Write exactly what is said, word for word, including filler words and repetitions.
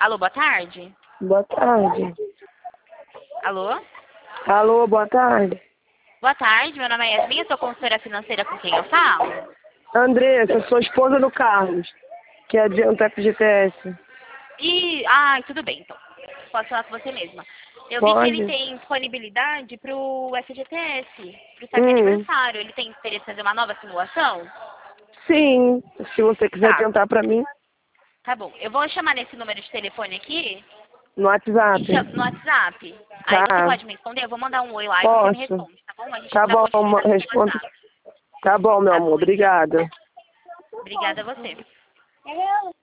Alô, boa tarde? Boa tarde. Alô? Alô, boa tarde. Boa tarde, meu nome é Yasmin, eu sou consultora financeira com quem eu falo? Andressa, sou esposa do Carlos, que adianta F G T S. E, ai, tudo bem, então. Posso falar com você mesma. Eu vi que Pode? ele tem disponibilidade pro F G T S, pro saque Hum. aniversário. Ele tem interesse em fazer uma nova simulação? Sim, se você quiser Tá, tentar pra mim, tá bom. Eu vou chamar nesse número de telefone aqui, no e cha- WhatsApp. no WhatsApp. Aí você Tá, pode me responder, eu vou mandar um oi lá e você me posso. responde, tá bom? A gente Tá dá bom, ma- continuidade no respondo. WhatsApp. Tá bom, meu Tá amor, bom, então. obrigada. Obrigada a você.